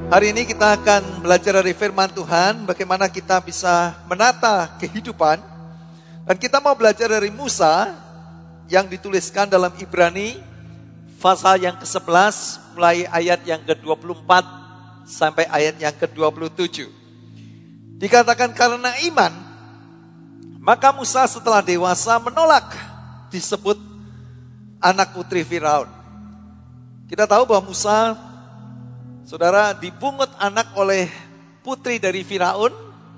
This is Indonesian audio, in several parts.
Hari ini kita akan belajar dari firman Tuhan, bagaimana kita bisa menata kehidupan. Dan kita mau belajar dari Musa yang dituliskan dalam Ibrani pasal yang ke-11 mulai ayat yang ke-24 sampai ayat yang ke-27. Dikatakan karena iman, maka Musa setelah dewasa menolak disebut anak putri Firaun. Kita tahu bahwa Musa, saudara, dipungut anak oleh putri dari Firaun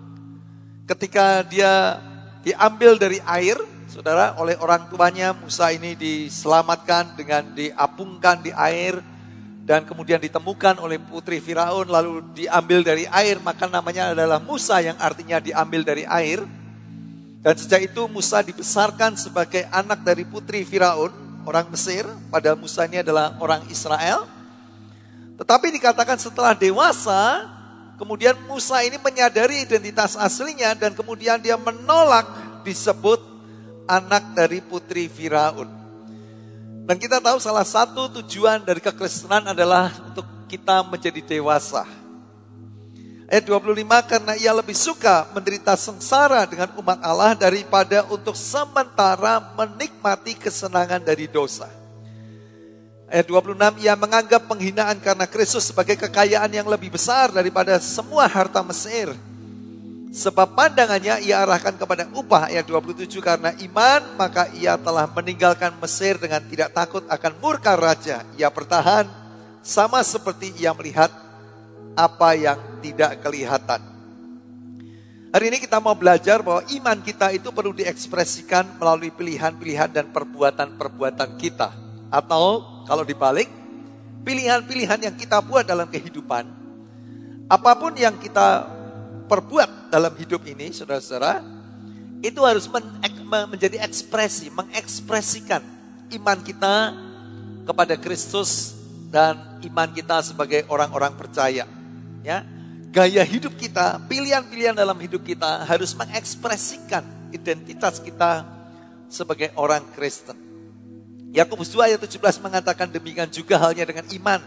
ketika dia diambil dari air, saudara, oleh orang tuanya. Musa ini diselamatkan dengan diapungkan di air dan kemudian ditemukan oleh putri Firaun lalu diambil dari air, maka namanya adalah Musa yang artinya diambil dari air. Dan sejak itu Musa dibesarkan sebagai anak dari putri Firaun, orang Mesir, padahal Musa ini adalah orang Israel. Tetapi dikatakan setelah dewasa, kemudian Musa ini menyadari identitas aslinya dan kemudian dia menolak disebut anak dari putri Firaun. Dan kita tahu salah satu tujuan dari kekristenan adalah untuk kita menjadi dewasa. Ayat 25, karena ia lebih suka menderita sengsara dengan umat Allah daripada untuk sementara menikmati kesenangan dari dosa. Ayat 26, ia menganggap penghinaan karena Kristus sebagai kekayaan yang lebih besar daripada semua harta Mesir. Sebab pandangannya ia arahkan kepada upah. Ayat 27, karena iman maka ia telah meninggalkan Mesir dengan tidak takut akan murka raja. Ia bertahan sama seperti ia melihat apa yang tidak kelihatan. Hari ini kita mau belajar bahwa iman kita itu perlu diekspresikan melalui pilihan-pilihan dan perbuatan-perbuatan kita. Atau kalau dibalik, pilihan-pilihan yang kita buat dalam kehidupan, apapun yang kita perbuat dalam hidup ini, saudara-saudara, itu harus menjadi ekspresi, mengekspresikan iman kita kepada Kristus dan iman kita sebagai orang-orang percaya. Ya, gaya hidup kita, pilihan-pilihan dalam hidup kita harus mengekspresikan identitas kita sebagai orang Kristen. Yakobus 2 ayat 17 mengatakan demikian juga halnya dengan iman.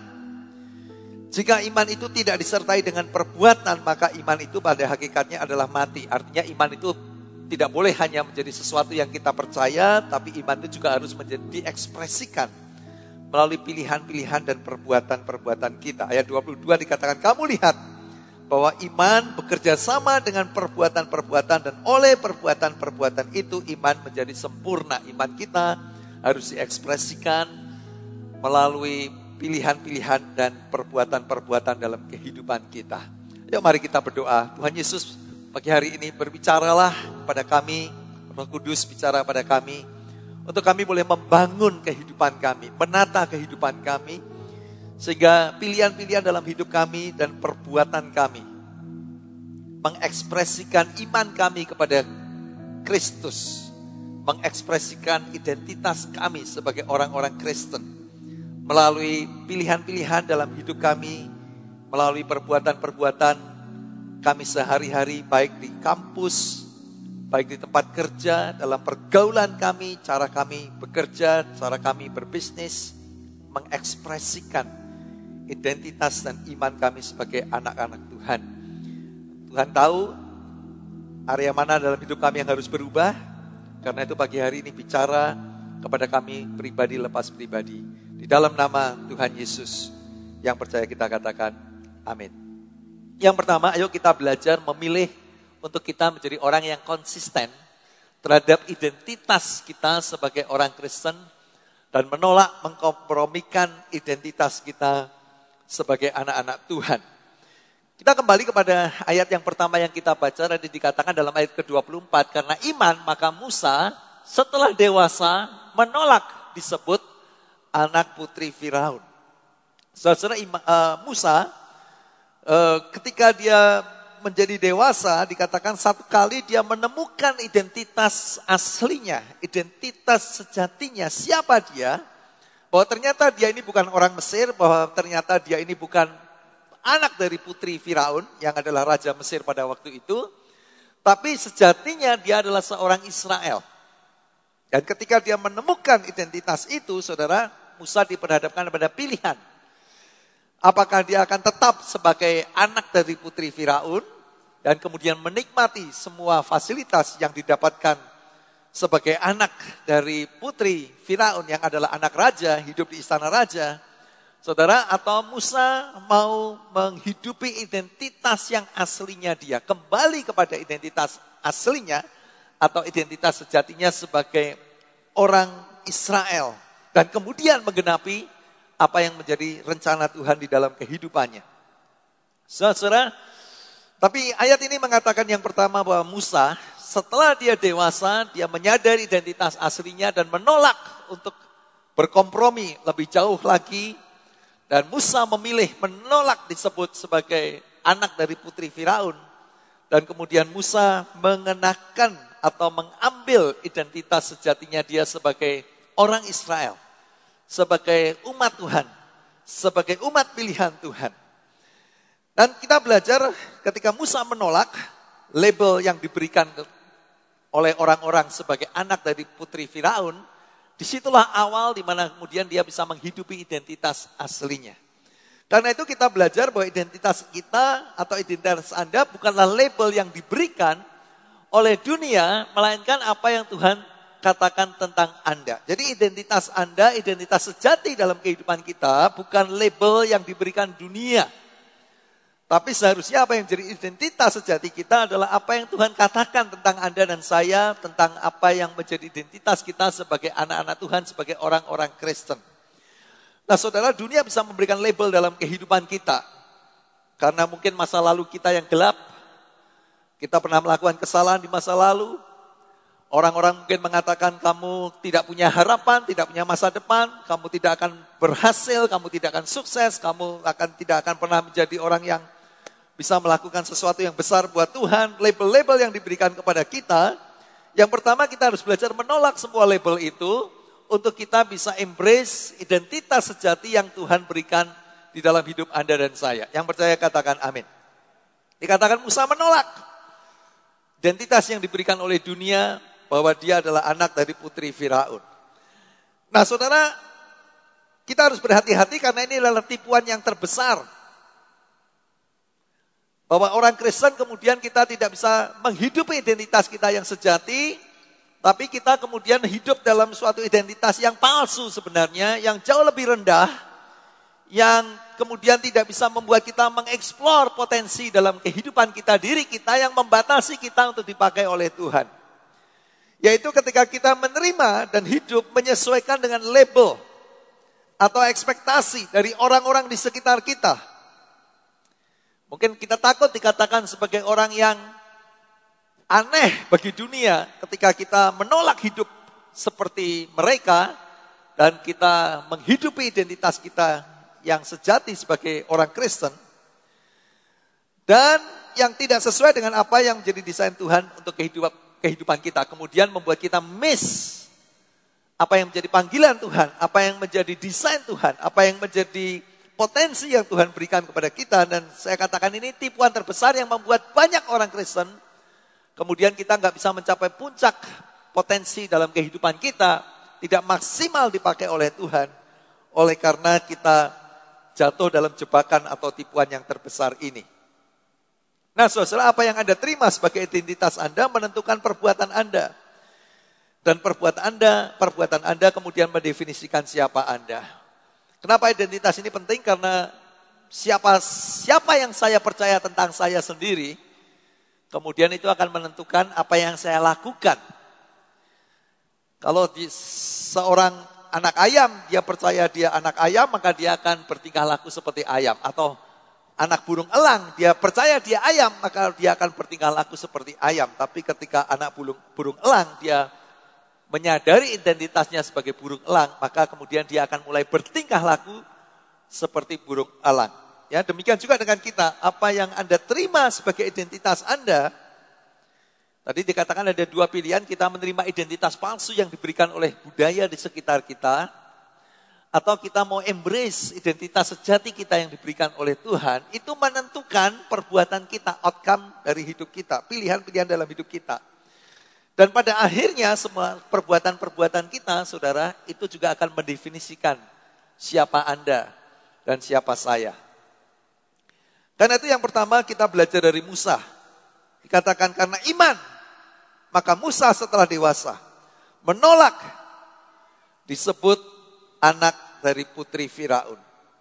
Jika iman itu tidak disertai dengan perbuatan, maka iman itu pada hakikatnya adalah mati. Artinya iman itu tidak boleh hanya menjadi sesuatu yang kita percaya, tapi iman itu juga harus menjadi diekspresikan melalui pilihan-pilihan dan perbuatan-perbuatan kita. Ayat 22 dikatakan, kamu lihat bahwa iman bekerja sama dengan perbuatan-perbuatan dan oleh perbuatan-perbuatan itu iman menjadi sempurna. Iman kita harus diekspresikan melalui pilihan-pilihan dan perbuatan-perbuatan dalam kehidupan kita. Yuk mari kita berdoa. Tuhan Yesus, pagi hari ini berbicaralah pada kami, Roh Kudus bicara pada kami, untuk kami boleh membangun kehidupan kami, menata kehidupan kami, sehingga pilihan-pilihan dalam hidup kami dan perbuatan kami mengekspresikan iman kami kepada Kristus, mengekspresikan identitas kami sebagai orang-orang Kristen melalui pilihan-pilihan dalam hidup kami, melalui perbuatan-perbuatan kami sehari-hari, baik di kampus, baik di tempat kerja, dalam pergaulan kami, cara kami bekerja, cara kami berbisnis, mengekspresikan identitas dan iman kami sebagai anak-anak Tuhan. Tuhan tahu area mana dalam hidup kami yang harus berubah. Karena itu pagi hari ini bicara kepada kami pribadi lepas pribadi. Di dalam nama Tuhan Yesus yang percaya kita katakan amin. Yang pertama, ayo kita belajar memilih untuk kita menjadi orang yang konsisten terhadap identitas kita sebagai orang Kristen dan menolak mengkompromikan identitas kita sebagai anak-anak Tuhan. Kita kembali kepada ayat yang pertama yang kita baca, tadi dikatakan dalam ayat ke-24, karena iman maka Musa setelah dewasa menolak disebut anak putri Firaun. Saudara, Musa ketika dia menjadi dewasa, dikatakan satu kali dia menemukan identitas aslinya, identitas sejatinya, siapa dia, bahwa ternyata dia ini bukan orang Mesir, bahwa ternyata dia ini bukan anak dari putri Firaun yang adalah raja Mesir pada waktu itu, tapi sejatinya dia adalah seorang Israel. Dan ketika dia menemukan identitas itu, saudara, Musa diperhadapkan pada pilihan. Apakah dia akan tetap sebagai anak dari putri Firaun dan kemudian menikmati semua fasilitas yang didapatkan sebagai anak dari putri Firaun yang adalah anak raja, hidup di istana raja, saudara, atau Musa mau menghidupi identitas yang aslinya dia, kembali kepada identitas aslinya atau identitas sejatinya sebagai orang Israel, dan kemudian menggenapi apa yang menjadi rencana Tuhan di dalam kehidupannya. Saudara, tapi ayat ini mengatakan yang pertama bahwa Musa setelah dia dewasa, dia menyadari identitas aslinya dan menolak untuk berkompromi lebih jauh lagi. Dan Musa memilih menolak disebut sebagai anak dari putri Firaun. Dan kemudian Musa mengenakan atau mengambil identitas sejatinya dia sebagai orang Israel. Sebagai umat Tuhan. Sebagai umat pilihan Tuhan. Dan kita belajar ketika Musa menolak label yang diberikan oleh orang-orang sebagai anak dari putri Firaun, disitulah awal di mana kemudian dia bisa menghidupi identitas aslinya. Karena itu kita belajar bahwa identitas kita atau identitas Anda bukanlah label yang diberikan oleh dunia, melainkan apa yang Tuhan katakan tentang Anda. Jadi identitas Anda, identitas sejati dalam kehidupan kita bukan label yang diberikan dunia. Tapi seharusnya apa yang jadi identitas sejati kita adalah apa yang Tuhan katakan tentang Anda dan saya, tentang apa yang menjadi identitas kita sebagai anak-anak Tuhan, sebagai orang-orang Kristen. Nah saudara, dunia bisa memberikan label dalam kehidupan kita. Karena mungkin masa lalu kita yang gelap, kita pernah melakukan kesalahan di masa lalu. Orang-orang mungkin mengatakan kamu tidak punya harapan, tidak punya masa depan, kamu tidak akan berhasil, kamu tidak akan sukses, kamu tidak akan pernah menjadi orang yang bisa melakukan sesuatu yang besar buat Tuhan. Label-label yang diberikan kepada kita, yang pertama kita harus belajar menolak semua label itu untuk kita bisa embrace identitas sejati yang Tuhan berikan di dalam hidup Anda dan saya. Yang percaya katakan amin. Dikatakan Musa menolak identitas yang diberikan oleh dunia bahwa dia adalah anak dari putri Firaun. Nah saudara, kita harus berhati-hati karena ini adalah tipuan yang terbesar. Bahwa orang Kristen kemudian kita tidak bisa menghidupi identitas kita yang sejati, tapi kita kemudian hidup dalam suatu identitas yang palsu sebenarnya, yang jauh lebih rendah, yang kemudian tidak bisa membuat kita mengeksplor potensi dalam kehidupan kita, diri kita yang membatasi kita untuk dipakai oleh Tuhan. Yaitu ketika kita menerima dan hidup menyesuaikan dengan label atau ekspektasi dari orang-orang di sekitar kita. Mungkin kita takut dikatakan sebagai orang yang aneh bagi dunia ketika kita menolak hidup seperti mereka dan kita menghidupi identitas kita yang sejati sebagai orang Kristen dan yang tidak sesuai dengan apa yang menjadi desain Tuhan untuk kehidupan kita. Kemudian membuat kita miss apa yang menjadi panggilan Tuhan, apa yang menjadi desain Tuhan, apa yang menjadi potensi yang Tuhan berikan kepada kita. Dan saya katakan ini tipuan terbesar yang membuat banyak orang Kristen kemudian kita nggak bisa mencapai puncak potensi dalam kehidupan kita, tidak maksimal dipakai oleh Tuhan, oleh karena kita jatuh dalam jebakan atau tipuan yang terbesar ini. Nah saudara, apa yang Anda terima sebagai identitas Anda menentukan perbuatan Anda. Dan perbuatan Anda kemudian mendefinisikan siapa Anda. Kenapa identitas ini penting? Karena siapa yang saya percaya tentang saya sendiri, kemudian itu akan menentukan apa yang saya lakukan. Kalau seorang anak ayam, dia percaya dia anak ayam, maka dia akan bertingkah laku seperti ayam. Atau anak burung elang, dia percaya dia ayam, maka dia akan bertingkah laku seperti ayam. Tapi ketika anak burung elang, dia menyadari identitasnya sebagai burung elang, maka kemudian dia akan mulai bertingkah laku seperti burung elang. Ya, demikian juga dengan kita, apa yang Anda terima sebagai identitas Anda. Tadi dikatakan ada dua pilihan, kita menerima identitas palsu yang diberikan oleh budaya di sekitar kita, atau kita mau embrace identitas sejati kita yang diberikan oleh Tuhan. Itu menentukan perbuatan kita, outcome dari hidup kita, pilihan-pilihan dalam hidup kita. Dan pada akhirnya semua perbuatan-perbuatan kita, saudara, itu juga akan mendefinisikan siapa Anda dan siapa saya. Karena itu yang pertama kita belajar dari Musa. Dikatakan karena iman, maka Musa setelah dewasa menolak disebut anak dari putri Firaun.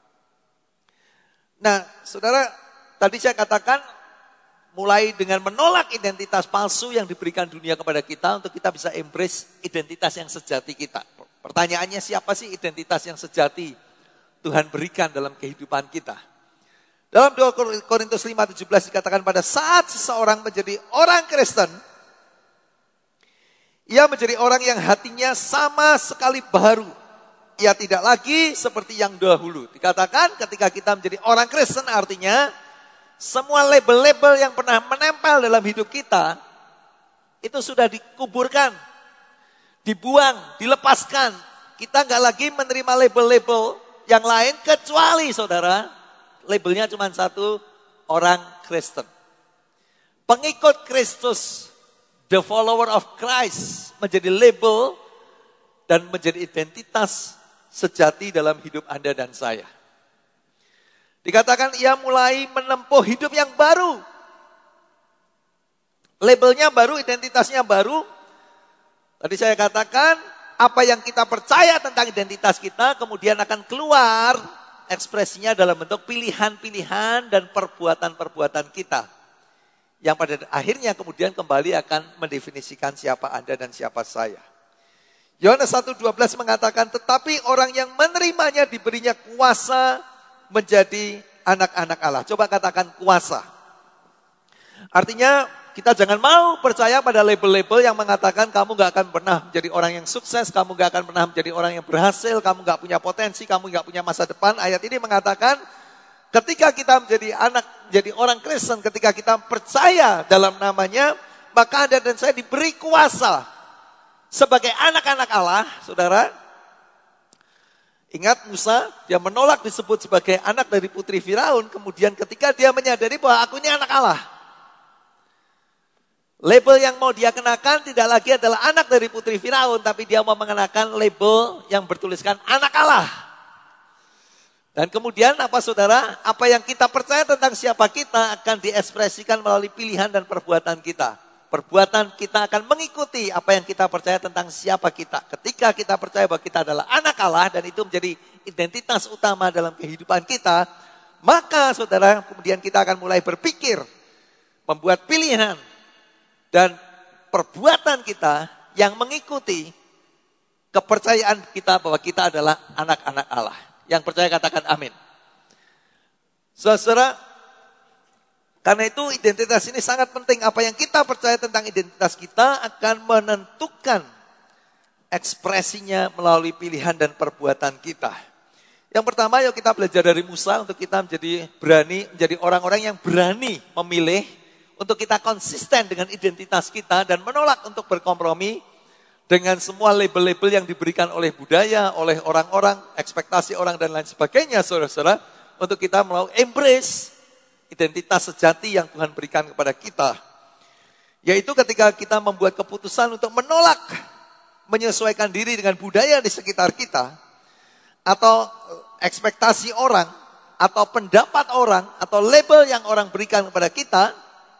Nah, saudara, tadi saya katakan mulai dengan menolak identitas palsu yang diberikan dunia kepada kita untuk kita bisa embrace identitas yang sejati kita. Pertanyaannya, siapa sih identitas yang sejati Tuhan berikan dalam kehidupan kita? Dalam 2 Korintus 5:17 dikatakan pada saat seseorang menjadi orang Kristen, ia menjadi orang yang hatinya sama sekali baru. Ia tidak lagi seperti yang dahulu. Dikatakan ketika kita menjadi orang Kristen artinya semua label-label yang pernah menempel dalam hidup kita itu sudah dikuburkan, dibuang, dilepaskan. Kita nggak lagi menerima label-label yang lain kecuali saudara, labelnya cuma satu, orang Kristen. Pengikut Kristus, the follower of Christ menjadi label dan menjadi identitas sejati dalam hidup Anda dan saya. Dikatakan ia mulai menempuh hidup yang baru. Labelnya baru, identitasnya baru. Tadi saya katakan apa yang kita percaya tentang identitas kita kemudian akan keluar ekspresinya dalam bentuk pilihan-pilihan dan perbuatan-perbuatan kita. Yang pada akhirnya kemudian kembali akan mendefinisikan siapa Anda dan siapa saya. Yohanes 1:12 mengatakan, tetapi orang yang menerimanya diberinya kuasa menjadi anak-anak Allah. Coba katakan kuasa. Artinya kita jangan mau percaya pada label-label yang mengatakan kamu gak akan pernah menjadi orang yang sukses, kamu gak akan pernah menjadi orang yang berhasil, kamu gak punya potensi, kamu gak punya masa depan. Ayat ini mengatakan ketika kita menjadi anak, menjadi orang Kristen, ketika kita percaya dalam namanya, maka Anda dan saya diberi kuasa sebagai anak-anak Allah, saudara. Ingat Musa, dia menolak disebut sebagai anak dari putri Firaun. Kemudian ketika dia menyadari bahwa aku ini anak Allah. Label yang mau dia kenakan tidak lagi adalah anak dari putri Firaun. Tapi dia mau mengenakan label yang bertuliskan anak Allah. Dan kemudian apa saudara? Apa yang kita percaya tentang siapa kita akan diekspresikan melalui pilihan dan perbuatan kita. Perbuatan kita akan mengikuti apa yang kita percaya tentang siapa kita. Ketika kita percaya bahwa kita adalah anak Allah dan itu menjadi identitas utama dalam kehidupan kita, maka saudara kemudian kita akan mulai berpikir, membuat pilihan dan perbuatan kita yang mengikuti kepercayaan kita bahwa kita adalah anak-anak Allah. Yang percaya katakan amin. Saudara, karena itu identitas ini sangat penting. Apa yang kita percaya tentang identitas kita akan menentukan ekspresinya melalui pilihan dan perbuatan kita. Yang pertama, yuk kita belajar dari Musa untuk kita menjadi berani, menjadi orang-orang yang berani memilih untuk kita konsisten dengan identitas kita dan menolak untuk berkompromi dengan semua label-label yang diberikan oleh budaya, oleh orang-orang, ekspektasi orang dan lain sebagainya, saudara-saudara, untuk kita mau embrace identitas sejati yang Tuhan berikan kepada kita. Yaitu ketika kita membuat keputusan untuk menolak, menyesuaikan diri dengan budaya di sekitar kita, atau ekspektasi orang, atau pendapat orang, atau label yang orang berikan kepada kita,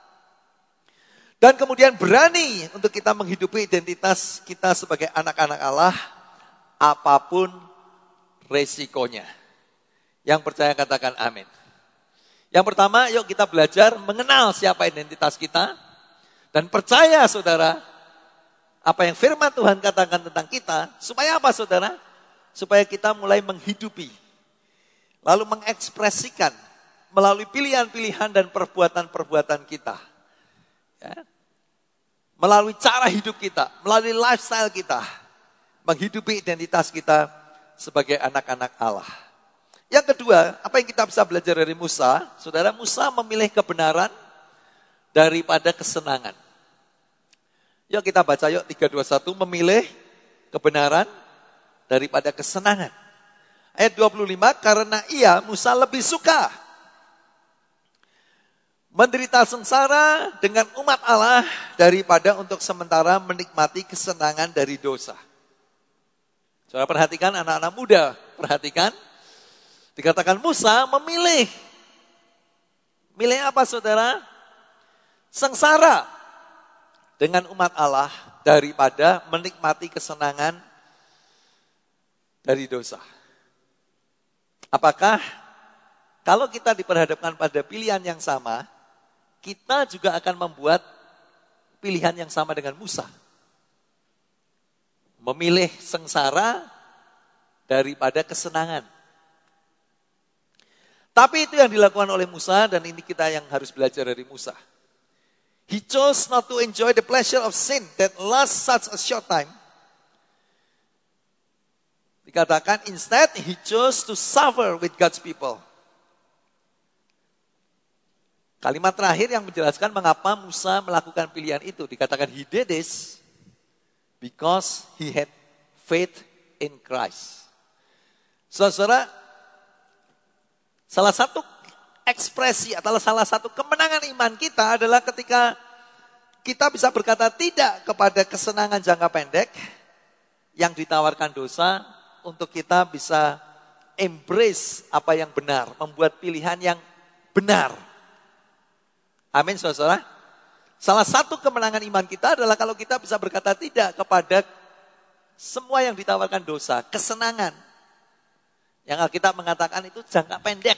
dan kemudian berani untuk kita menghidupi identitas kita sebagai anak-anak Allah, apapun resikonya. Yang percaya katakan amin. Yang pertama, yuk kita belajar mengenal siapa identitas kita. Dan percaya saudara, apa yang firman Tuhan katakan tentang kita. Supaya apa saudara? Supaya kita mulai menghidupi. Lalu mengekspresikan melalui pilihan-pilihan dan perbuatan-perbuatan kita. Ya. Melalui cara hidup kita, melalui lifestyle kita. Menghidupi identitas kita sebagai anak-anak Allah. Yang kedua, apa yang kita bisa belajar dari Musa? Saudara, Musa memilih kebenaran daripada kesenangan. Yuk kita baca yuk 3:21, memilih kebenaran daripada kesenangan. Ayat 25, karena ia, Musa lebih suka menderita sengsara dengan umat Allah daripada untuk sementara menikmati kesenangan dari dosa. Saudara perhatikan anak-anak muda, perhatikan. Dikatakan Musa memilih Milih apa saudara? Sengsara dengan umat Allah daripada menikmati kesenangan dari dosa. Apakah kalau kita diperhadapkan pada pilihan yang sama, kita juga akan membuat pilihan yang sama dengan Musa? Memilih sengsara daripada kesenangan. Tapi itu yang dilakukan oleh Musa, dan ini kita yang harus belajar dari Musa. He chose not to enjoy the pleasure of sin that lasts such a short time. Dikatakan instead he chose to suffer with God's people. Kalimat terakhir yang menjelaskan mengapa Musa melakukan pilihan itu. Dikatakan he did this because he had faith in Christ. Saudara, salah satu ekspresi atau salah satu kemenangan iman kita adalah ketika kita bisa berkata tidak kepada kesenangan jangka pendek yang ditawarkan dosa, untuk kita bisa embrace apa yang benar, membuat pilihan yang benar. Amin, saudara. Salah satu kemenangan iman kita adalah kalau kita bisa berkata tidak kepada semua yang ditawarkan dosa, kesenangan. Yang Alkitab mengatakan itu jangka pendek.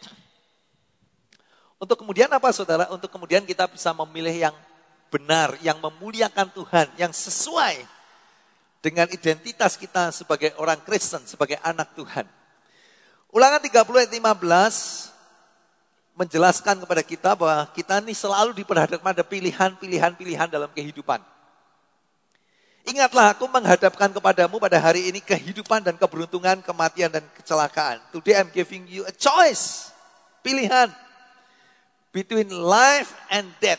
Untuk kemudian apa saudara? Untuk kemudian kita bisa memilih yang benar, yang memuliakan Tuhan, yang sesuai dengan identitas kita sebagai orang Kristen, sebagai anak Tuhan. Ulangan 30 ayat 15 menjelaskan kepada kita bahwa kita ini selalu diperhadapkan pada pilihan-pilihan dalam kehidupan. Ingatlah, aku menghadapkan kepadamu pada hari ini kehidupan dan keberuntungan, kematian dan kecelakaan. Today I'm giving you a choice. Pilihan. Between life and death.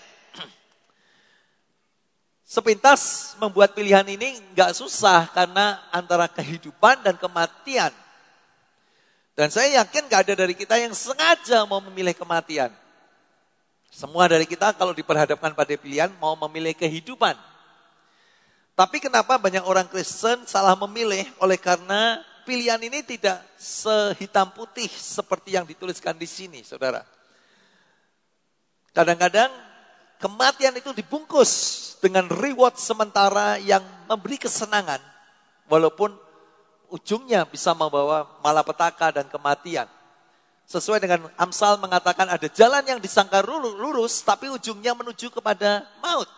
Sepintas membuat pilihan ini enggak susah karena antara kehidupan dan kematian. Dan saya yakin enggak ada dari kita yang sengaja mau memilih kematian. Semua dari kita kalau diperhadapkan pada pilihan mau memilih kehidupan. Tapi kenapa banyak orang Kristen salah memilih? Oleh karena pilihan ini tidak sehitam putih seperti yang dituliskan di sini, saudara. Kadang-kadang kematian itu dibungkus dengan reward sementara yang memberi kesenangan. Walaupun ujungnya bisa membawa malapetaka dan kematian. Sesuai dengan Amsal mengatakan ada jalan yang disangka lurus tapi ujungnya menuju kepada maut.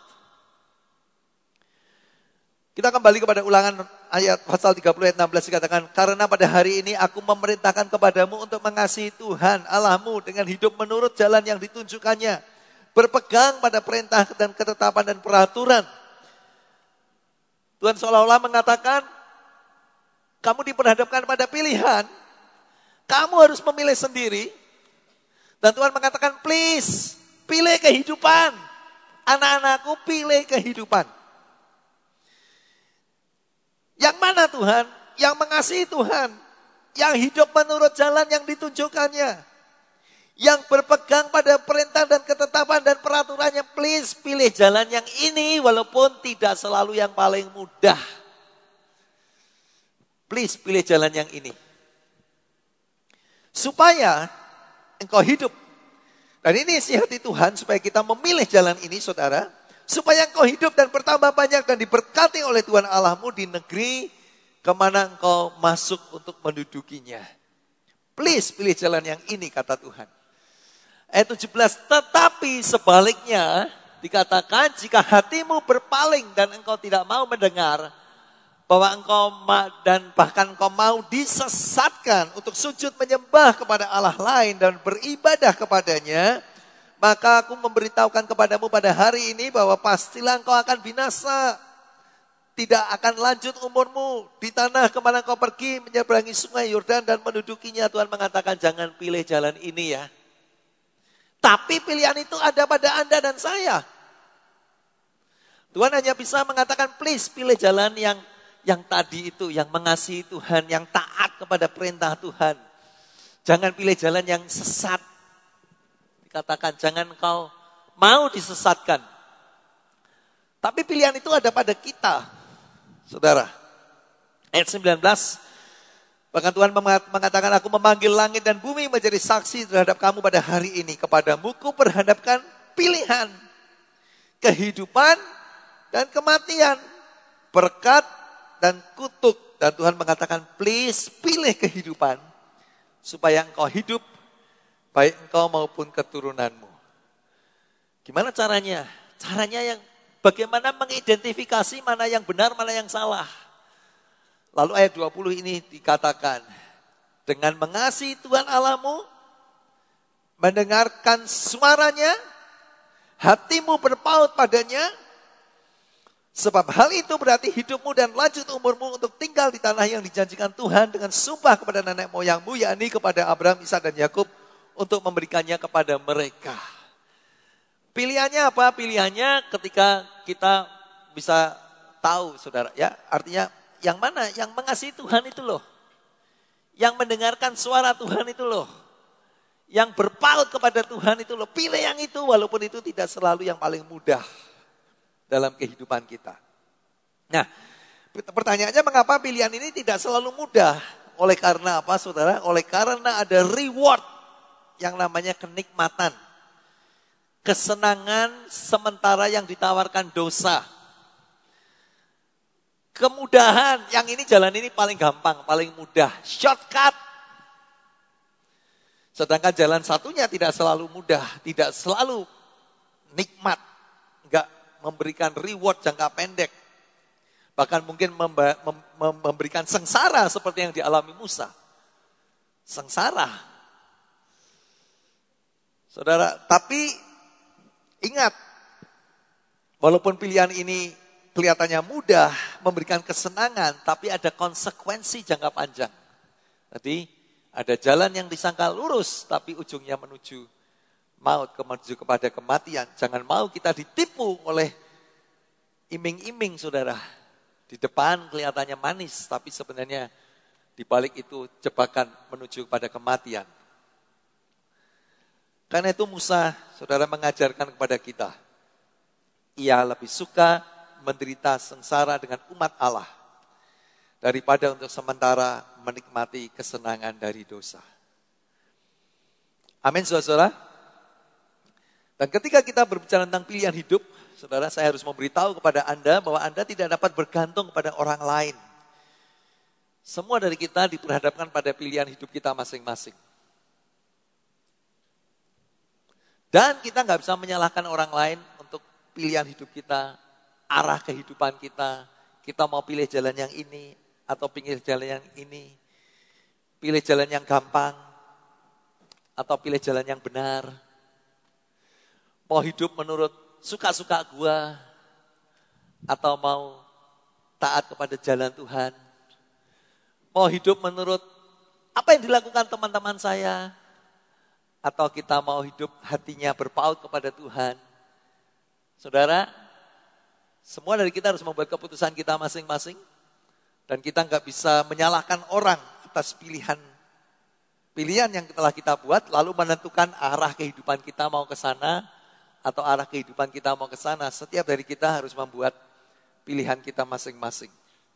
Kita kembali kepada ulangan ayat pasal 30 ayat 16 dikatakan, karena pada hari ini aku memerintahkan kepadamu untuk mengasihi Tuhan Allahmu dengan hidup menurut jalan yang ditunjukkannya. Berpegang pada perintah dan ketetapan dan peraturan. Tuhan seolah-olah mengatakan, kamu diperhadapkan pada pilihan, kamu harus memilih sendiri. Dan Tuhan mengatakan, please, pilih kehidupan. Anak-anakku pilih kehidupan. Yang mana Tuhan? Yang mengasihi Tuhan. Yang hidup menurut jalan yang ditunjukkannya. Yang berpegang pada perintah dan ketetapan dan peraturannya. Please pilih jalan yang ini walaupun tidak selalu yang paling mudah. Please pilih jalan yang ini. Supaya engkau hidup. Dan ini isi hati Tuhan supaya kita memilih jalan ini saudara. Supaya engkau hidup dan bertambah banyak dan diberkati oleh Tuhan Allahmu di negeri kemana engkau masuk untuk mendudukinya. Please pilih jalan yang ini kata Tuhan. Ayat 17, tetapi sebaliknya dikatakan jika hatimu berpaling dan engkau tidak mau mendengar bahwa engkau dan bahkan engkau mau disesatkan untuk sujud menyembah kepada Allah lain dan beribadah kepadanya, maka aku memberitahukan kepadamu pada hari ini bahwa pastilah engkau akan binasa. Tidak akan lanjut umurmu di tanah kemana engkau pergi menyeberangi sungai Yordan dan mendudukinya. Tuhan mengatakan jangan pilih jalan ini ya. Tapi pilihan itu ada pada Anda dan saya. Tuhan hanya bisa mengatakan please pilih jalan yang tadi itu. Yang mengasihi Tuhan, yang taat kepada perintah Tuhan. Jangan pilih jalan yang sesat. Dikatakan jangan kau mau disesatkan. Tapi pilihan itu ada pada kita. Saudara. Ayat 19. Bahkan Tuhan mengatakan, aku memanggil langit dan bumi menjadi saksi terhadap kamu pada hari ini. Kepadamu ku perhadapkan pilihan, kehidupan dan kematian, berkat dan kutuk. Dan Tuhan mengatakan, please pilih kehidupan, supaya engkau hidup, baik engkau maupun keturunanmu. Gimana caranya? Caranya yang bagaimana mengidentifikasi mana yang benar, mana yang salah. Lalu ayat 20 ini dikatakan, dengan mengasihi Tuhan Allahmu, mendengarkan suaranya, hatimu berpaut padanya, sebab hal itu berarti hidupmu dan lanjut umurmu untuk tinggal di tanah yang dijanjikan Tuhan dengan sumpah kepada nenek moyangmu, yakni kepada Abraham, Ishak dan Yakub, untuk memberikannya kepada mereka. Pilihannya apa? Pilihannya ketika kita bisa tahu, saudara, ya, artinya yang mana? Yang mengasihi Tuhan itu loh. Yang mendengarkan suara Tuhan itu loh. Yang berpaut kepada Tuhan itu loh. Pilih yang itu walaupun itu tidak selalu yang paling mudah dalam kehidupan kita. Nah, pertanyaannya mengapa pilihan ini tidak selalu mudah? Oleh karena apa, saudara? Oleh karena ada reward yang namanya kenikmatan. Kesenangan sementara yang ditawarkan dosa. Kemudahan, yang ini jalan ini paling gampang, paling mudah, shortcut. Sedangkan jalan satunya tidak selalu mudah, tidak selalu nikmat, enggak memberikan reward jangka pendek. Bahkan mungkin memberikan sengsara seperti yang dialami Musa. Sengsara. Saudara, tapi ingat, walaupun pilihan ini kelihatannya mudah, memberikan kesenangan, tapi ada konsekuensi jangka panjang. Jadi ada jalan yang disangka lurus, tapi ujungnya menuju maut, menuju kepada kematian. Jangan mau kita ditipu oleh iming-iming, saudara. Di depan kelihatannya manis, tapi sebenarnya di balik itu jebakan menuju kepada kematian. Karena itu Musa, saudara, mengajarkan kepada kita, ia lebih suka menderita sengsara dengan umat Allah daripada untuk sementara menikmati kesenangan dari dosa. Amin, saudara. Dan ketika kita berbicara tentang pilihan hidup, saudara, saya harus memberitahu kepada Anda bahwa Anda tidak dapat bergantung kepada orang lain. Semua dari kita diperhadapkan pada pilihan hidup kita masing-masing. Dan kita nggak bisa menyalahkan orang lain untuk pilihan hidup kita, arah kehidupan kita. Kita mau pilih jalan yang ini atau pilih jalan yang ini. Pilih jalan yang gampang atau pilih jalan yang benar. Mau hidup menurut suka-suka gua atau mau taat kepada jalan Tuhan. Mau hidup menurut apa yang dilakukan teman-teman saya atau kita mau hidup hatinya berpaut kepada Tuhan. Saudara, semua dari kita harus membuat keputusan kita masing-masing. Dan kita nggak bisa menyalahkan orang atas pilihan yang telah kita buat. Lalu menentukan arah kehidupan kita mau ke sana. Atau arah kehidupan kita mau ke sana. Setiap dari kita harus membuat pilihan kita masing-masing.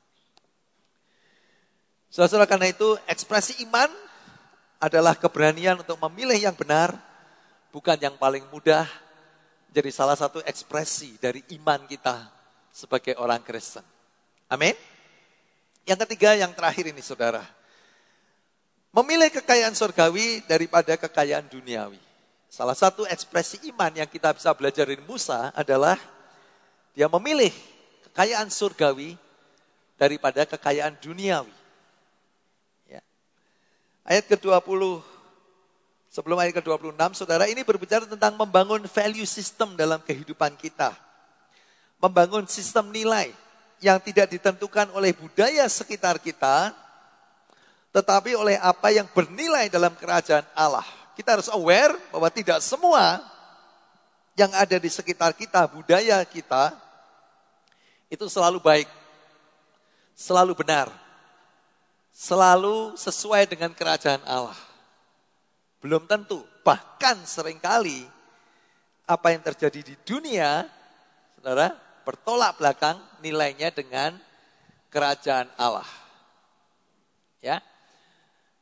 Saudara, karena itu ekspresi iman adalah keberanian untuk memilih yang benar. Bukan yang paling mudah. Jadi salah satu ekspresi dari iman kita sebagai orang Kristen. Amin. Yang ketiga, yang terakhir ini, saudara. Memilih kekayaan surgawi daripada kekayaan duniawi. Salah satu ekspresi iman yang kita bisa belajar dari Musa adalah dia memilih kekayaan surgawi daripada kekayaan duniawi. Ya. Ayat ke-20, sebelum ayat ke-26, saudara, ini berbicara tentang membangun value system dalam kehidupan kita. Membangun sistem nilai yang tidak ditentukan oleh budaya sekitar kita, tetapi oleh apa yang bernilai dalam kerajaan Allah. Kita harus aware bahwa tidak semua yang ada di sekitar kita, budaya kita, itu selalu baik, selalu benar, selalu sesuai dengan kerajaan Allah. Belum tentu, bahkan seringkali apa yang terjadi di dunia, saudara, bertolak belakang nilainya dengan kerajaan Allah. Ya.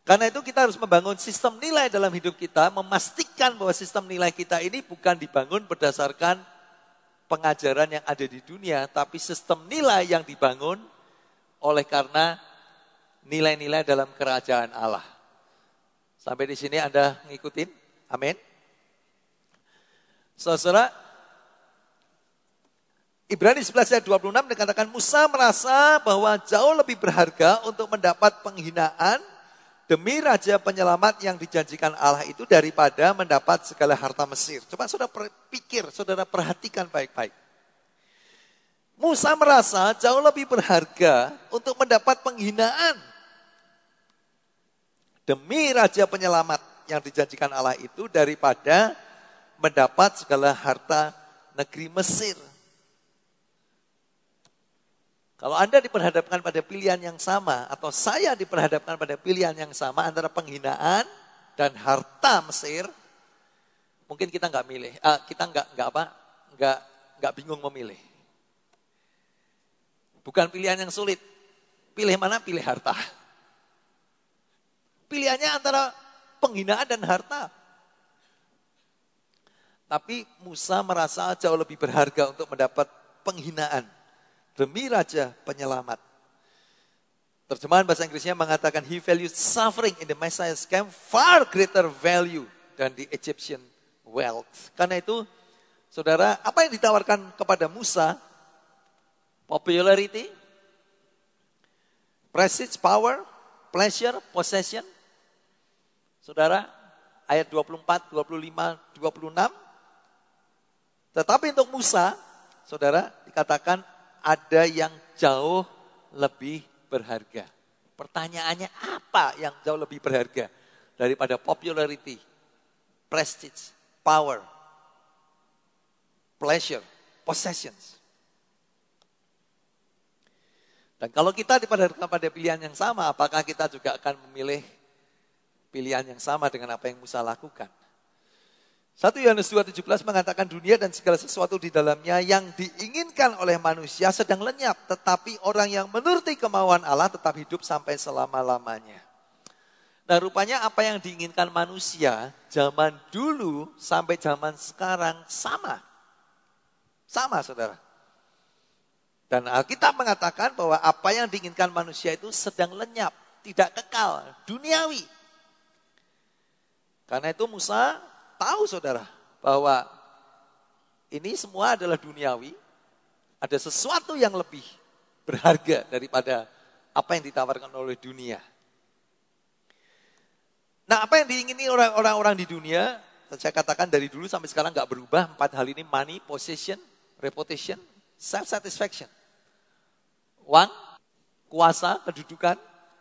Karena itu kita harus membangun sistem nilai dalam hidup kita, memastikan bahwa sistem nilai kita ini bukan dibangun berdasarkan pengajaran yang ada di dunia, tapi sistem nilai yang dibangun oleh karena nilai-nilai dalam kerajaan Allah. Sampai di sini Anda ngikutin? Amin. Saudara, Ibrani 11 ayat 26 dikatakan Musa merasa bahwa jauh lebih berharga untuk mendapat penghinaan demi raja penyelamat yang dijanjikan Allah itu daripada mendapat segala harta Mesir. Coba saudara pikir, saudara perhatikan baik-baik. Musa merasa jauh lebih berharga untuk mendapat penghinaan demi raja penyelamat yang dijanjikan Allah itu daripada mendapat segala harta negeri Mesir. Kalau Anda diperhadapkan pada pilihan yang sama atau saya diperhadapkan pada pilihan yang sama antara penghinaan dan harta Mesir, mungkin kita nggak milih, kita nggak bingung memilih. Bukan pilihan yang sulit. Pilih mana? Pilih harta. Pilihannya antara penghinaan dan harta. Tapi Musa merasa jauh lebih berharga untuk mendapat penghinaan demi raja penyelamat. Terjemahan bahasa Inggrisnya mengatakan he valued suffering in the Messiah's camp far greater value than the Egyptian wealth. Karena itu, saudara, apa yang ditawarkan kepada Musa? Popularity, prestige, power, pleasure, possession. Saudara, ayat 24, 25, 26. Tetapi untuk Musa, saudara, dikatakan ada yang jauh lebih berharga. Pertanyaannya apa yang jauh lebih berharga daripada popularity, prestige, power, pleasure, possessions? Dan kalau kita diperhadapkan pada pilihan yang sama, apakah kita juga akan memilih pilihan yang sama dengan apa yang Musa lakukan? 1 Yohanes 2:17 mengatakan dunia dan segala sesuatu di dalamnya yang diinginkan oleh manusia sedang lenyap. Tetapi orang yang menuruti kemauan Allah tetap hidup sampai selama-lamanya. Nah, rupanya apa yang diinginkan manusia zaman dulu sampai zaman sekarang sama. Sama, saudara. Dan Alkitab mengatakan bahwa apa yang diinginkan manusia itu sedang lenyap, tidak kekal, duniawi. Karena itu Musa tahu, saudara, bahwa ini semua adalah duniawi. Ada sesuatu yang lebih berharga daripada apa yang ditawarkan oleh dunia. Nah, apa yang diingini orang-orang di dunia, saya katakan dari dulu sampai sekarang gak berubah. 4 hal ini: money, possession, reputation, self-satisfaction. Uang, kuasa, kedudukan,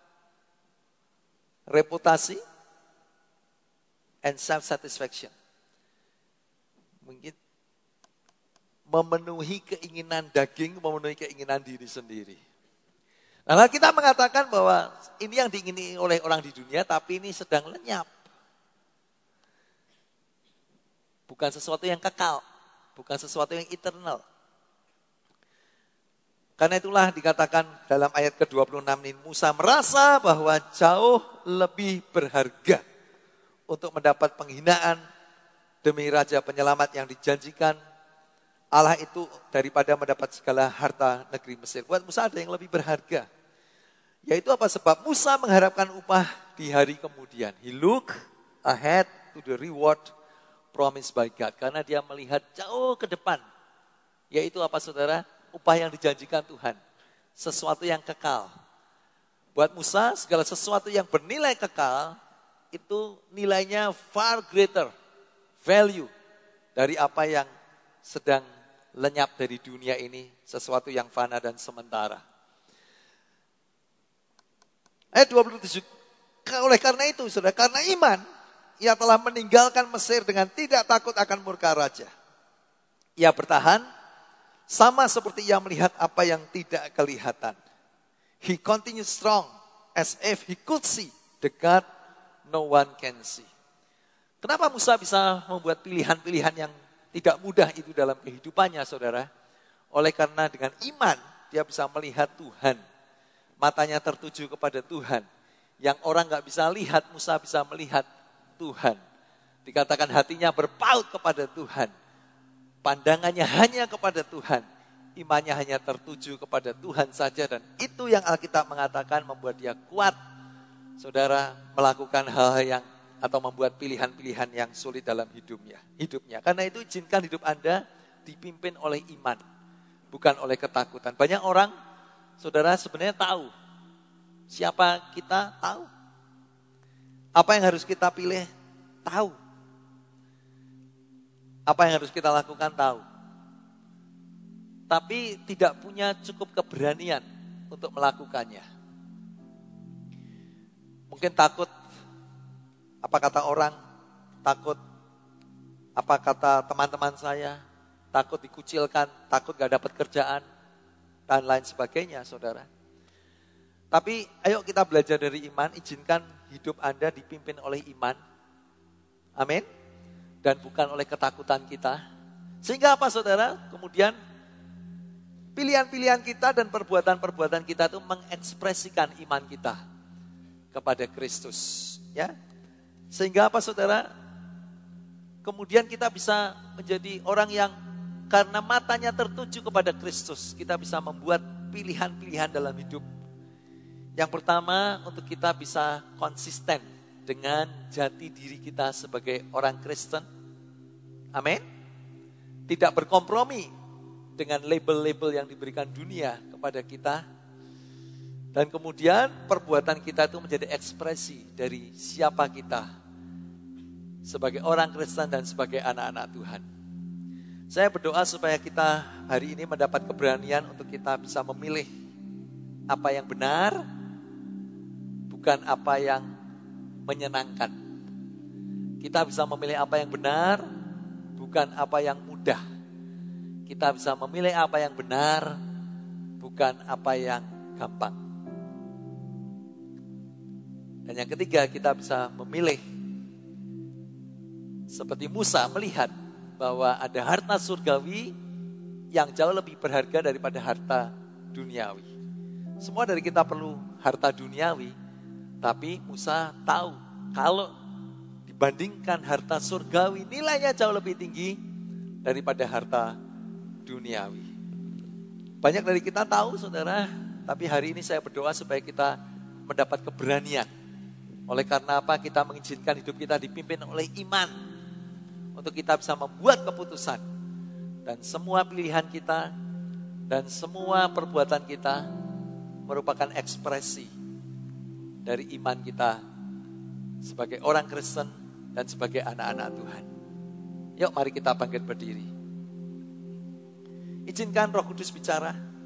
reputasi, and self-satisfaction. Mungkin memenuhi keinginan daging, memenuhi keinginan diri sendiri. Nah, kita mengatakan bahwa ini yang diingini oleh orang di dunia, tapi ini sedang lenyap. Bukan sesuatu yang kekal, bukan sesuatu yang eternal. Karena itulah dikatakan dalam ayat ke-26 ini, Musa merasa bahwa jauh lebih berharga untuk mendapat penghinaan demi raja penyelamat yang dijanjikan Allah itu daripada mendapat segala harta negeri Mesir. Buat Musa ada yang lebih berharga. Yaitu apa? Sebab Musa mengharapkan upah di hari kemudian. He look ahead to the reward promised by God. Karena dia melihat jauh ke depan. Yaitu apa, saudara? Upah yang dijanjikan Tuhan. Sesuatu yang kekal. Buat Musa, segala sesuatu yang bernilai kekal, itu nilainya far greater value dari apa yang sedang lenyap dari dunia ini, sesuatu yang fana dan sementara. Ayat 27, oleh karena itu, saudara, karena iman, ia telah meninggalkan Mesir dengan tidak takut akan murka raja. Ia bertahan, sama seperti ia melihat apa yang tidak kelihatan. He continued strong, as if he could see the God no one can see. Kenapa Musa bisa membuat pilihan-pilihan yang tidak mudah itu dalam kehidupannya, saudara? Oleh karena dengan iman, dia bisa melihat Tuhan. Matanya tertuju kepada Tuhan Yang orang gak bisa lihat, Musa bisa melihat Tuhan. Dikatakan hatinya berpaut kepada Tuhan. Pandangannya hanya kepada Tuhan. Imannya hanya tertuju kepada Tuhan saja. Dan itu yang Alkitab mengatakan membuat dia kuat. Saudara melakukan hal-hal yang atau membuat pilihan-pilihan yang sulit dalam hidupnya. Karena itu izinkan hidup Anda dipimpin oleh iman. Bukan oleh ketakutan. Banyak orang, saudara sebenarnya tahu. Siapa kita tahu. Apa yang harus kita pilih tahu. Apa yang harus kita lakukan tahu. Tapi tidak punya cukup keberanian untuk melakukannya. Mungkin takut apa kata orang, takut apa kata teman-teman saya, takut dikucilkan, takut gak dapat kerjaan, dan lain sebagainya, saudara. Tapi ayo kita belajar dari iman, izinkan hidup Anda dipimpin oleh iman. Amin. Dan bukan oleh ketakutan kita. Sehingga apa, saudara? Kemudian pilihan-pilihan kita dan perbuatan-perbuatan kita itu mengekspresikan iman kita kepada Kristus. Ya. Sehingga apa, saudara? Kemudian kita bisa menjadi orang yang karena matanya tertuju kepada Kristus, kita bisa membuat pilihan-pilihan dalam hidup. Yang pertama, untuk kita bisa konsisten dengan jati diri kita sebagai orang Kristen. Amin. Tidak berkompromi dengan label-label yang diberikan dunia kepada kita. Dan kemudian perbuatan kita itu menjadi ekspresi dari siapa kita sebagai orang Kristen dan sebagai anak-anak Tuhan. Saya berdoa supaya kita hari ini mendapat keberanian untuk kita bisa memilih apa yang benar, bukan apa yang menyenangkan. Kita bisa memilih apa yang benar, bukan apa yang mudah. Kita bisa memilih apa yang benar, bukan apa yang gampang. Dan yang ketiga, kita bisa memilih seperti Musa melihat bahwa ada harta surgawi yang jauh lebih berharga daripada harta duniawi. Semua dari kita perlu harta duniawi, tapi Musa tahu kalau dibandingkan harta surgawi nilainya jauh lebih tinggi daripada harta duniawi. Banyak dari kita tahu, saudara, tapi hari ini saya berdoa supaya kita mendapat keberanian. Oleh karena apa? Kita mengizinkan hidup kita dipimpin oleh iman. Untuk kita bisa membuat keputusan. Dan semua pilihan kita dan semua perbuatan kita merupakan ekspresi dari iman kita sebagai orang Kristen dan sebagai anak-anak Tuhan. Yuk mari kita bangkit berdiri. Izinkan Roh Kudus bicara.